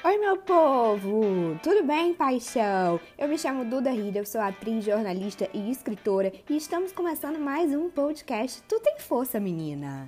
Oi, meu povo! Tudo bem, paixão? Eu me chamo Duda Rida, eu sou atriz, jornalista e escritora e estamos começando mais um podcast. Tu tem força, menina!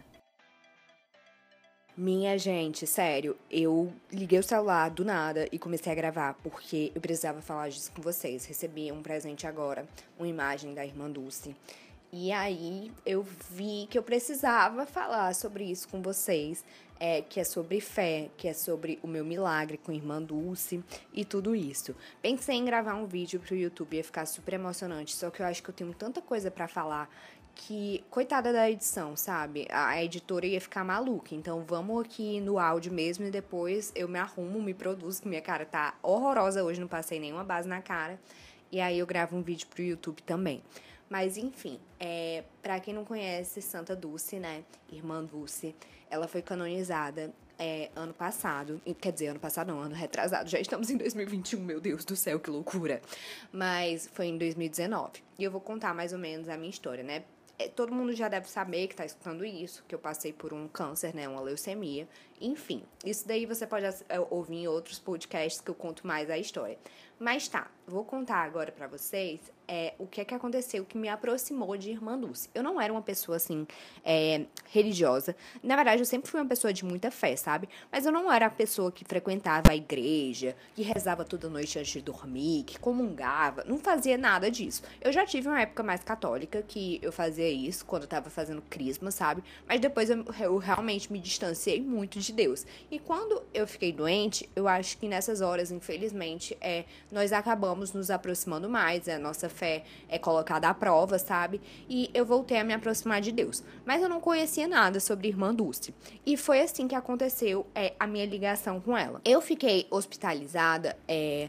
Minha gente, sério, eu liguei o celular do nada e comecei a gravar porque eu precisava falar disso com vocês. Recebi um presente agora, uma imagem da irmã Dulce. E aí eu vi que eu precisava falar sobre isso com vocês, que é sobre fé, que é sobre o meu milagre com a irmã Dulce e tudo isso. Pensei em gravar um vídeo pro YouTube, ia ficar super emocionante, só que eu acho que eu tenho tanta coisa pra falar que, coitada da edição, sabe? A editora ia ficar maluca, então vamos aqui no áudio mesmo e depois eu me arrumo, me produzo, que minha cara tá horrorosa hoje, não passei nenhuma base na cara, e aí eu gravo um vídeo pro YouTube também. Mas enfim, pra quem não conhece Santa Dulce, né, irmã Dulce, ela foi canonizada ano passado, quer dizer, ano passado não, ano retrasado, já estamos em 2021, meu Deus do céu, que loucura. Mas foi em 2019, e eu vou contar mais ou menos a minha história, né. Todo mundo já deve saber que tá escutando isso, que eu passei por um câncer, né, uma leucemia. Enfim, isso daí você pode ouvir em outros podcasts que eu conto mais a história. Mas tá, vou contar agora pra vocês o que é que aconteceu que me aproximou de Irmã Dulce. Eu não era uma pessoa, assim, religiosa. Na verdade, eu sempre fui uma pessoa de muita fé, sabe? Mas eu não era a pessoa que frequentava a igreja, que rezava toda noite antes de dormir, que comungava. Não fazia nada disso. Eu já tive uma época mais católica que eu fazia isso, quando eu tava fazendo crisma, sabe? Mas depois eu realmente me distanciei muito de Deus. E quando eu fiquei doente, eu acho que nessas horas, infelizmente, nós acabamos nos aproximando mais, a nossa fé é colocada à prova, sabe? E eu voltei a me aproximar de Deus. Mas eu não conhecia nada sobre Irmã Dulce. E foi assim que aconteceu a minha ligação com ela. Eu fiquei hospitalizada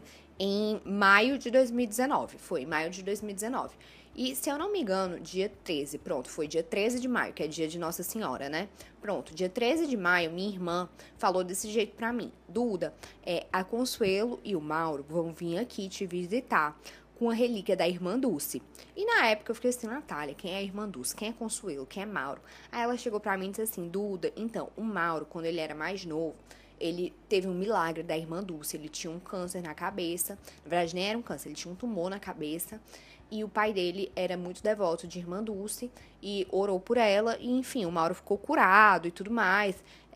em maio de 2019. Foi em maio de 2019. E, se eu não me engano, dia 13, pronto, foi dia 13 de maio, que é dia de Nossa Senhora, né? Pronto, dia 13 de maio, minha irmã falou desse jeito pra mim. Duda, a Consuelo e o Mauro vão vir aqui te visitar com a relíquia da irmã Dulce. E na época eu fiquei assim, Natália, quem é a irmã Dulce? Quem é Consuelo? Quem é Mauro? Aí ela chegou pra mim e disse assim, Duda, então, o Mauro, quando ele era mais novo, ele teve um milagre da irmã Dulce, ele tinha um câncer na cabeça, na verdade nem era um câncer, ele tinha um tumor na cabeça, e o pai dele era muito devoto de irmã Dulce, e orou por ela, e enfim, o Mauro ficou curado e tudo mais,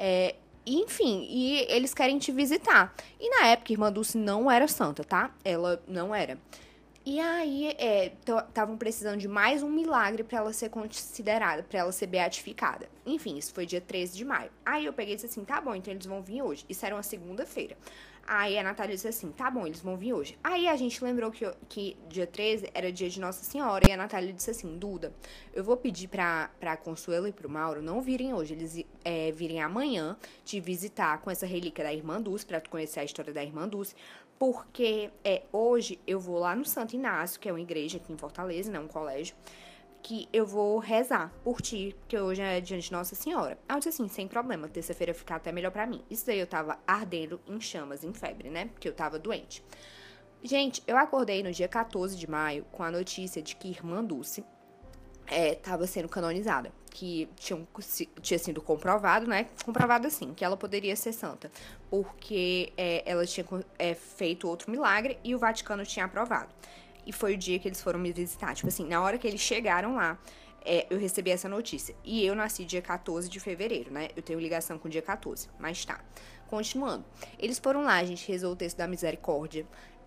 enfim, e eles querem te visitar. E na época, irmã Dulce não era santa, tá? Ela não era. E aí, estavam precisando de mais um milagre pra ela ser considerada, pra ela ser beatificada. Enfim, isso foi dia 13 de maio. Aí eu peguei e disse assim, tá bom, então eles vão vir hoje. Isso era uma segunda-feira. Aí a Natália disse assim, tá bom, eles vão vir hoje. Aí a gente lembrou que dia 13 era dia de Nossa Senhora. E a Natália disse assim, Duda, eu vou pedir pra Consuelo e pro Mauro não virem hoje. Eles virem amanhã te visitar com essa relíquia da Irmã Dulce, pra tu conhecer a história da Irmã Dulce. Porque hoje eu vou lá no Santo Inácio, que é uma igreja aqui em Fortaleza, né, um colégio, que eu vou rezar por ti, que hoje é dia de Nossa Senhora. Aí eu disse assim, sem problema, terça-feira ficar até melhor pra mim. Isso daí eu tava ardendo em chamas, em febre, né, porque eu tava doente. Gente, eu acordei no dia 14 de maio com a notícia de que Irmã Dulce estava sendo canonizada, que tinha sido comprovado, né? Comprovado assim, que ela poderia ser santa, porque ela tinha feito outro milagre e o Vaticano tinha aprovado. E foi o dia que eles foram me visitar. Tipo assim, na hora que eles chegaram lá, eu recebi essa notícia. E eu nasci dia 14 de fevereiro, né? Eu tenho ligação com o dia 14, mas tá. Continuando. Eles foram lá, a gente rezou o texto da misericórdia.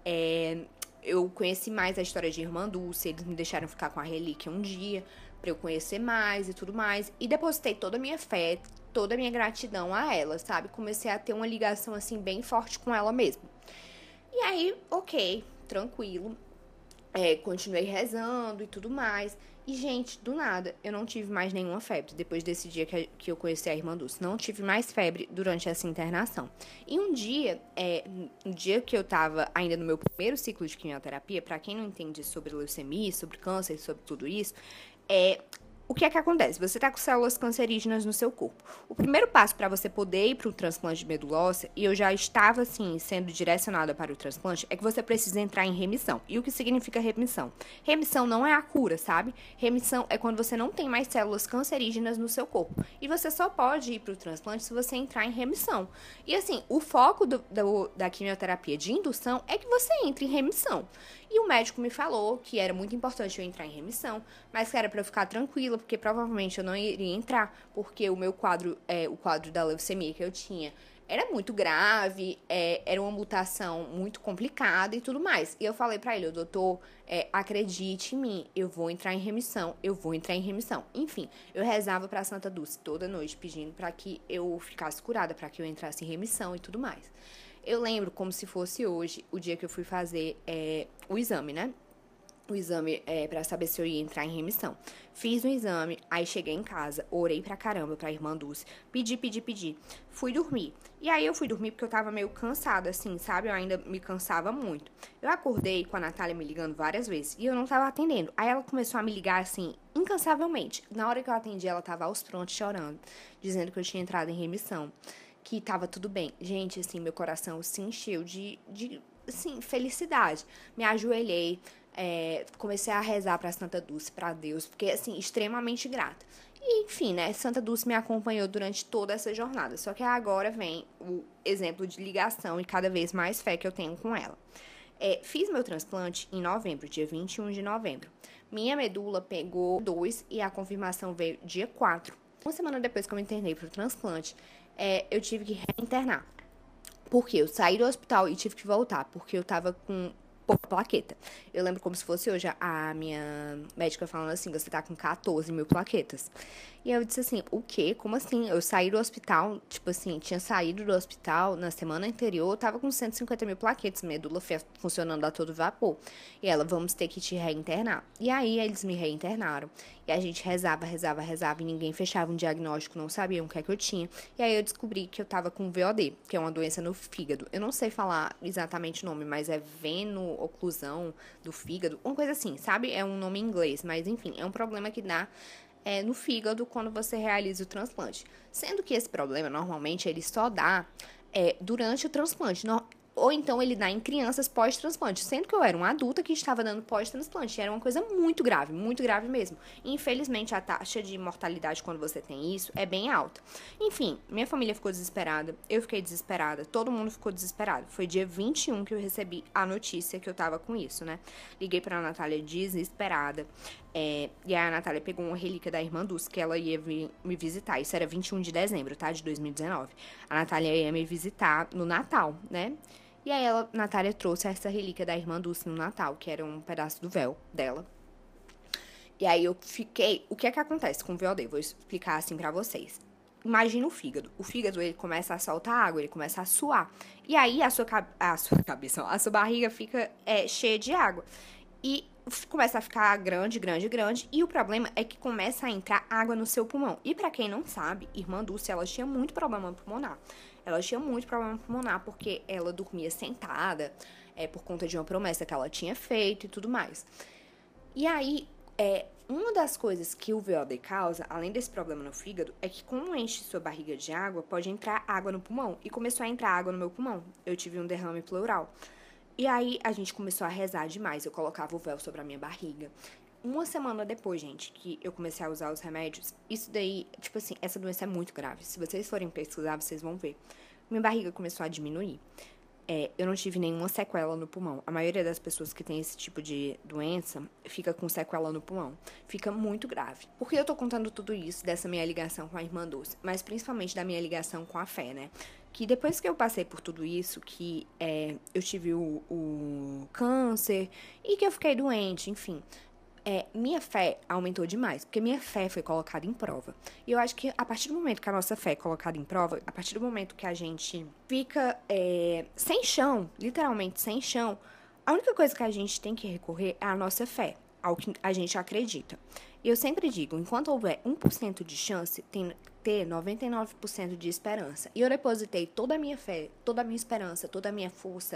Eu conheci mais a história de Irmã Dulce, eles me deixaram ficar com a relíquia um dia, pra eu conhecer mais e tudo mais. E depositei toda a minha fé, toda a minha gratidão a ela, sabe? Comecei a ter uma ligação, assim, bem forte com ela mesmo. E aí, ok, tranquilo. Continuei rezando e tudo mais. E, gente, do nada, eu não tive mais nenhuma febre. Depois desse dia que eu conheci a Irmã Dulce, não tive mais febre durante essa internação. E um dia que eu tava ainda no meu primeiro ciclo de quimioterapia, pra quem não entende sobre leucemia, sobre câncer, sobre tudo isso, O que é que acontece? Você está com células cancerígenas no seu corpo. O primeiro passo para você poder ir para o transplante de medula óssea, e eu já estava, assim, sendo direcionada para o transplante, é que você precisa entrar em remissão. E o que significa remissão? Remissão não é a cura, sabe? Remissão é quando você não tem mais células cancerígenas no seu corpo. E você só pode ir para o transplante se você entrar em remissão. E, assim, o foco da quimioterapia de indução é que você entre em remissão. E o médico me falou que era muito importante eu entrar em remissão, mas que era para eu ficar tranquila, porque provavelmente eu não iria entrar, porque o meu quadro, o quadro da leucemia que eu tinha, era muito grave, era uma mutação muito complicada e tudo mais. E eu falei pra ele, doutor, acredite em mim, eu vou entrar em remissão, eu vou entrar em remissão. Enfim, eu rezava pra Santa Dulce toda noite, pedindo pra que eu ficasse curada, pra que eu entrasse em remissão e tudo mais. Eu lembro como se fosse hoje, o dia que eu fui fazer o exame, né? O exame pra saber se eu ia entrar em remissão. Fiz o exame, aí cheguei em casa, orei pra caramba pra irmã Dulce. Pedi. Fui dormir. E aí eu fui dormir porque eu tava meio cansada, assim, sabe? Eu ainda me cansava muito. Eu acordei com a Natália me ligando várias vezes e eu não tava atendendo. Aí ela começou a me ligar, assim, incansavelmente. Na hora que eu atendi, ela tava aos prantos chorando, dizendo que eu tinha entrado em remissão, que tava tudo bem. Gente, assim, meu coração se encheu de assim, felicidade. Me ajoelhei, comecei a rezar pra Santa Dulce, pra Deus, porque, assim, extremamente grata. E, enfim, né, Santa Dulce me acompanhou durante toda essa jornada. Só que agora vem o exemplo de ligação e cada vez mais fé que eu tenho com ela. Fiz meu transplante em novembro, dia 21 de novembro. Minha medula pegou 2 e a confirmação veio dia 4. Uma semana depois que eu me internei pro transplante, eu tive que reinternar. Porque eu saí do hospital e tive que voltar, porque eu tava com pouca plaqueta. Eu lembro como se fosse hoje a minha médica falando assim, você tá com 14 mil plaquetas. E eu disse assim, o quê? Como assim? Eu saí do hospital, tipo assim, tinha saído do hospital na semana anterior, tava com 150 mil plaquetas, medula funcionando a todo vapor. E ela, vamos ter que te reinternar. E aí eles me reinternaram. E a gente rezava e ninguém fechava um diagnóstico, não sabiam o que é que eu tinha. E aí eu descobri que eu tava com VOD, que é uma doença no fígado. Eu não sei falar exatamente o nome, mas é veno-oclusão do fígado, uma coisa assim, sabe? É um nome em inglês, mas enfim, é um problema que dá no fígado quando você realiza o transplante. Sendo que esse problema, normalmente, ele só dá durante o transplante. Ou então ele dá em crianças pós-transplante, sendo que eu era uma adulta que estava dando pós-transplante. Era uma coisa muito grave mesmo. E, infelizmente, a taxa de mortalidade quando você tem isso é bem alta. Enfim, minha família ficou desesperada, eu fiquei desesperada, todo mundo ficou desesperado. Foi dia 21 que eu recebi a notícia que eu tava com isso, né? Liguei pra Natália desesperada. E aí a Natália pegou uma relíquia da irmã Dulce, que ela ia me visitar. Isso era 21 de dezembro, tá? De 2019. A Natália ia me visitar no Natal, né? E aí Natália trouxe essa relíquia da irmã Dulce no Natal, que era um pedaço do véu dela. E aí eu fiquei... O que é que acontece com o VOD? Vou explicar assim pra vocês. Imagina o fígado. O fígado, ele começa a soltar água, ele começa a suar. E aí a sua cabeça, a sua barriga fica cheia de água. E começa a ficar grande. E o problema é que começa a entrar água no seu pulmão. E pra quem não sabe, irmã Dulce, ela tinha muito problema pulmonar. Ela tinha muito problema pulmonar porque ela dormia sentada, por conta de uma promessa que ela tinha feito e tudo mais. E aí, uma das coisas que o VOD causa, além desse problema no fígado, é que como enche sua barriga de água, pode entrar água no pulmão. E começou a entrar água no meu pulmão. Eu tive um derrame pleural. E aí, a gente começou a rezar demais. Eu colocava o véu sobre a minha barriga. Uma semana depois, gente, que eu comecei a usar os remédios, isso daí, tipo assim, essa doença é muito grave. Se vocês forem pesquisar, vocês vão ver. Minha barriga começou a diminuir. Eu não tive nenhuma sequela no pulmão. A maioria das pessoas que tem esse tipo de doença fica com sequela no pulmão. Fica muito grave. Por que eu tô contando tudo isso dessa minha ligação com a irmã Dulce? Mas principalmente da minha ligação com a fé, né? Que depois que eu passei por tudo isso, que eu tive o câncer e que eu fiquei doente, enfim... minha fé aumentou demais, porque minha fé foi colocada em prova. E eu acho que a partir do momento que a nossa fé é colocada em prova, a partir do momento que a gente fica sem chão, literalmente sem chão, a única coisa que a gente tem que recorrer é a nossa fé, ao que a gente acredita. E eu sempre digo, enquanto houver 1% de chance, tem que ter 99% de esperança. E eu depositei toda a minha fé, toda a minha esperança, toda a minha força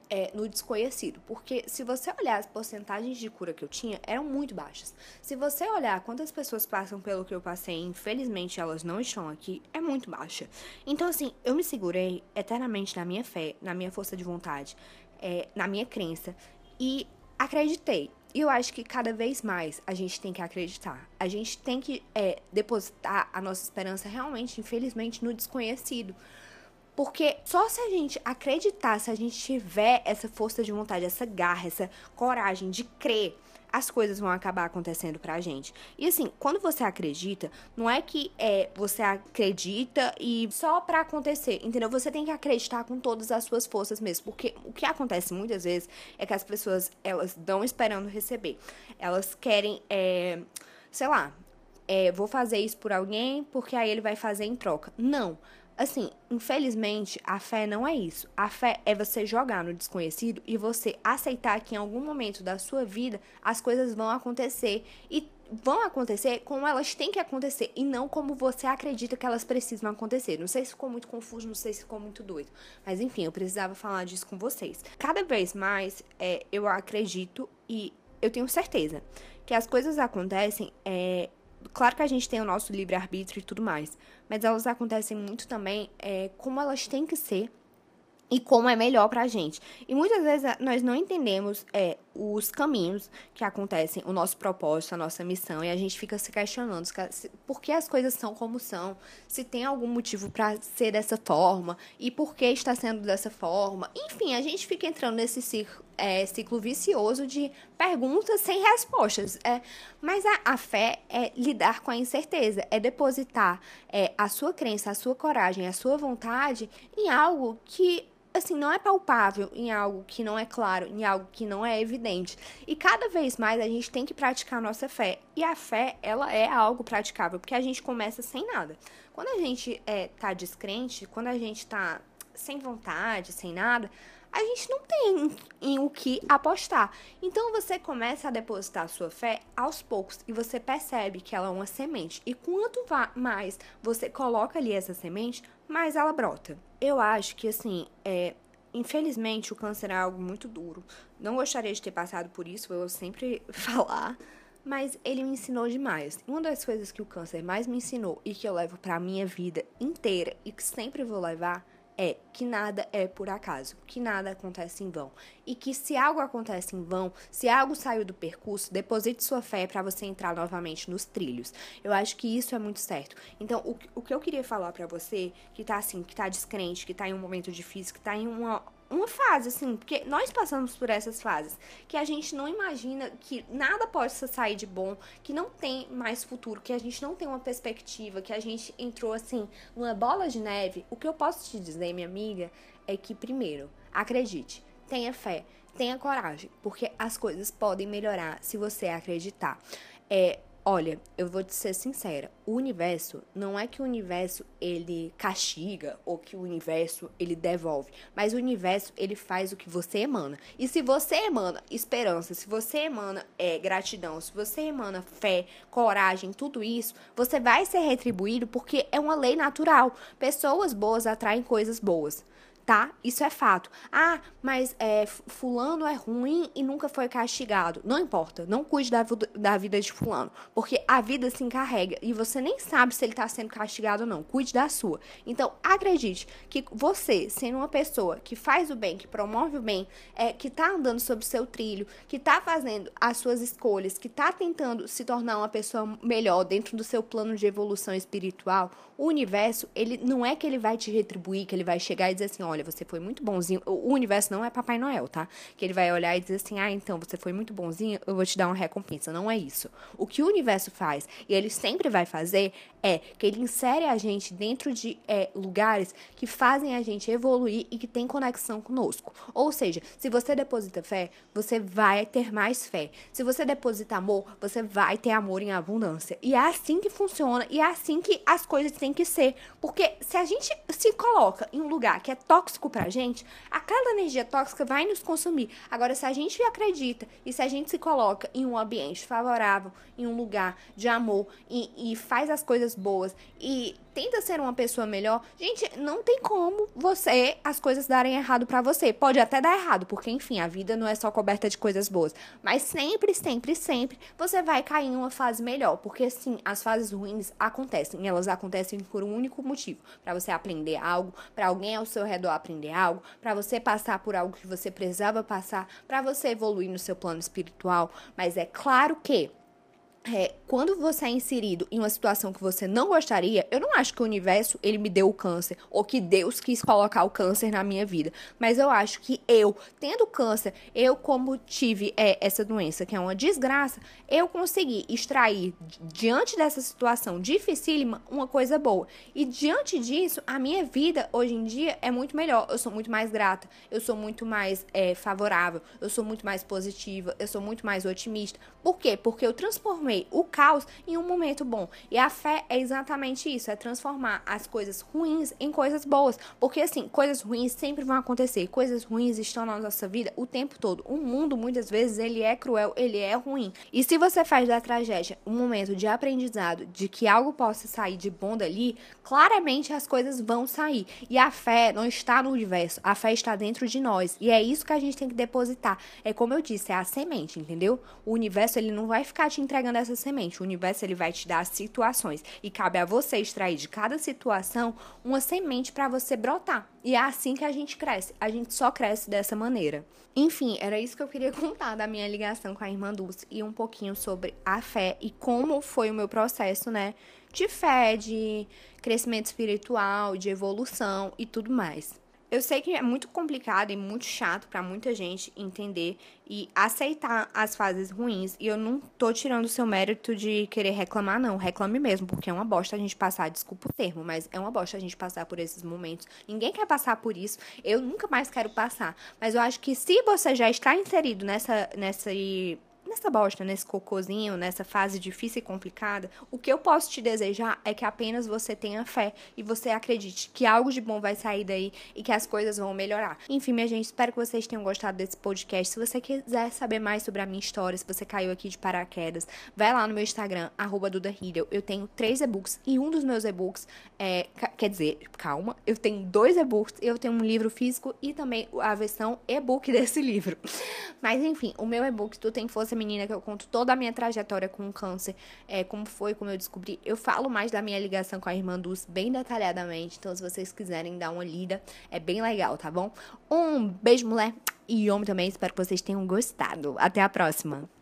no desconhecido. Porque se você olhar as porcentagens de cura que eu tinha, eram muito baixas. Se você olhar quantas pessoas passam pelo que eu passei, infelizmente elas não estão aqui, é muito baixa. Então, assim, eu me segurei eternamente na minha fé, na minha força de vontade, na minha crença, e acreditei. E eu acho que cada vez mais a gente tem que acreditar. A gente tem que depositar a nossa esperança realmente, infelizmente, no desconhecido. Porque só se a gente acreditar, se a gente tiver essa força de vontade, essa garra, essa coragem de crer, as coisas vão acabar acontecendo pra gente. E assim, quando você acredita, não é que você acredita e só pra acontecer, entendeu? Você tem que acreditar com todas as suas forças mesmo. Porque o que acontece muitas vezes é que as pessoas, elas dão esperando receber. Elas querem, sei lá, vou fazer isso por alguém porque aí ele vai fazer em troca. Não. Assim, infelizmente, a fé não é isso. A fé é você jogar no desconhecido e você aceitar que em algum momento da sua vida as coisas vão acontecer e vão acontecer como elas têm que acontecer e não como você acredita que elas precisam acontecer. Não sei se ficou muito confuso, não sei se ficou muito doido. Mas enfim, eu precisava falar disso com vocês. Cada vez mais eu acredito e eu tenho certeza que as coisas acontecem. Claro que a gente tem o nosso livre-arbítrio e tudo mais, mas elas acontecem muito também como elas têm que ser e como é melhor pra gente. E muitas vezes nós não entendemos os caminhos que acontecem, o nosso propósito, a nossa missão, e a gente fica se questionando por que as coisas são como são, se tem algum motivo pra ser dessa forma, e por que está sendo dessa forma. Enfim, a gente fica entrando nesse ciclo vicioso de perguntas sem respostas. Mas a fé é lidar com a incerteza, é depositar a sua crença, a sua coragem, a sua vontade em algo que assim, não é palpável, em algo que não é claro, em algo que não é evidente. E cada vez mais a gente tem que praticar a nossa fé. E a fé, ela é algo praticável, porque a gente começa sem nada. Quando a gente tá descrente, quando a gente tá sem vontade, sem nada, a gente não tem em o que apostar. Então você começa a depositar a sua fé aos poucos e você percebe que ela é uma semente. E quanto mais você coloca ali essa semente, mais ela brota. Eu acho que, assim, infelizmente o câncer é algo muito duro. Não gostaria de ter passado por isso, eu sempre falar, mas ele me ensinou demais. Uma das coisas que o câncer mais me ensinou e que eu levo pra minha vida inteira e que sempre vou levar é que nada é por acaso, que nada acontece em vão. E que se algo acontece em vão, se algo saiu do percurso, deposite sua fé para você entrar novamente nos trilhos. Eu acho que isso é muito certo. Então, o que eu queria falar para você, que tá assim, que tá descrente, que tá em um momento difícil, que tá em uma fase, assim, porque nós passamos por essas fases, que a gente não imagina que nada possa sair de bom, que não tem mais futuro, que a gente não tem uma perspectiva, que a gente entrou, assim, numa bola de neve. O que eu posso te dizer, minha amiga, é que, primeiro, acredite, tenha fé, tenha coragem, porque as coisas podem melhorar se você acreditar. Olha, eu vou te ser sincera, o universo, não é que o universo ele castiga ou que o universo ele devolve, mas o universo ele faz o que você emana. E se você emana esperança, se você emana gratidão, se você emana fé, coragem, tudo isso, você vai ser retribuído porque é uma lei natural. Pessoas boas atraem coisas boas. Tá? Isso é fato. Ah, mas fulano é ruim e nunca foi castigado. Não importa, não cuide da vida de fulano, porque a vida se encarrega e você nem sabe se ele tá sendo castigado ou não. Cuide da sua. Então, acredite que você, sendo uma pessoa que faz o bem, que promove o bem, que tá andando sobre o seu trilho, que tá fazendo as suas escolhas, que tá tentando se tornar uma pessoa melhor dentro do seu plano de evolução espiritual, o universo, ele não é que ele vai te retribuir, que ele vai chegar e dizer assim, olha, você foi muito bonzinho. O universo não é Papai Noel, tá? Que ele vai olhar e dizer assim, então, você foi muito bonzinho, eu vou te dar uma recompensa. Não é isso. O que o universo faz, e ele sempre vai fazer, é que ele insere a gente dentro de lugares que fazem a gente evoluir e que tem conexão conosco. Ou seja, se você deposita fé, você vai ter mais fé. Se você deposita amor, você vai ter amor em abundância. E é assim que funciona, e é assim que as coisas têm que ser. Porque se a gente se coloca em um lugar que é tóxico pra gente, aquela energia tóxica vai nos consumir. Agora, se a gente acredita e se a gente se coloca em um ambiente favorável, em um lugar de amor e faz as coisas coisas boas e tenta ser uma pessoa melhor, gente, não tem como as coisas darem errado pra você. Pode até dar errado, porque, enfim, a vida não é só coberta de coisas boas. Mas sempre, sempre, sempre você vai cair em uma fase melhor. Porque, sim, as fases ruins acontecem. E elas acontecem por um único motivo. Pra você aprender algo, pra alguém ao seu redor aprender algo, pra você passar por algo que você precisava passar, pra você evoluir no seu plano espiritual. Mas é claro que quando você é inserido em uma situação que você não gostaria, eu não acho que o universo, ele me deu o câncer, ou que Deus quis colocar o câncer na minha vida, mas eu acho que eu, tendo câncer, eu como tive essa doença, que é uma desgraça, eu consegui extrair, diante dessa situação dificílima, uma coisa boa, e diante disso, a minha vida, hoje em dia, é muito melhor, eu sou muito mais grata, eu sou muito mais favorável, eu sou muito mais positiva, eu sou muito mais otimista. Por quê? Porque eu transformei o caos em um momento bom. E a fé é exatamente isso, é transformar as coisas ruins em coisas boas. Porque, assim, coisas ruins sempre vão acontecer. Coisas ruins estão na nossa vida o tempo todo. O mundo, muitas vezes, ele é cruel, ele é ruim. E se você faz da tragédia um momento de aprendizado, de que algo possa sair de bom dali, claramente as coisas vão sair. E a fé não está no universo, a fé está dentro de nós. E é isso que a gente tem que depositar. É como eu disse, é a semente, entendeu? O universo, ele não vai ficar te entregando essa semente. O universo, ele vai te dar situações. E cabe a você extrair de cada situação uma semente para você brotar. E é assim que a gente cresce. A gente só cresce dessa maneira. Enfim, era isso que eu queria contar da minha ligação com a irmã Dulce e um pouquinho sobre a fé e como foi o meu processo, né? De fé, de crescimento espiritual, de evolução e tudo mais. Eu sei que é muito complicado e muito chato pra muita gente entender e aceitar as fases ruins. E eu não tô tirando o seu mérito de querer reclamar, não. Reclame mesmo, porque é uma bosta a gente passar, desculpa o termo, mas é uma bosta a gente passar por esses momentos. Ninguém quer passar por isso. Eu nunca mais quero passar. Mas eu acho que se você já está inserido nessa bosta, nesse cocôzinho, nessa fase difícil e complicada, o que eu posso te desejar é que apenas você tenha fé e você acredite que algo de bom vai sair daí e que as coisas vão melhorar. Enfim, minha gente, espero que vocês tenham gostado desse podcast. Se você quiser saber mais sobre a minha história, se você caiu aqui de paraquedas, vai lá no meu Instagram, @DudaHiddle. Eu tenho 3 e-books e um dos meus e-books eu tenho 2 e-books, eu tenho um livro físico e também a versão e-book desse livro. Mas enfim, o meu e-book, Tu Tem Força Menina, que eu conto toda a minha trajetória com o câncer, como eu descobri. Eu falo mais da minha ligação com a irmã Dulce bem detalhadamente, então se vocês quiserem dar uma lida, é bem legal, tá bom? Um beijo, mulher, e homem também, espero que vocês tenham gostado. Até a próxima!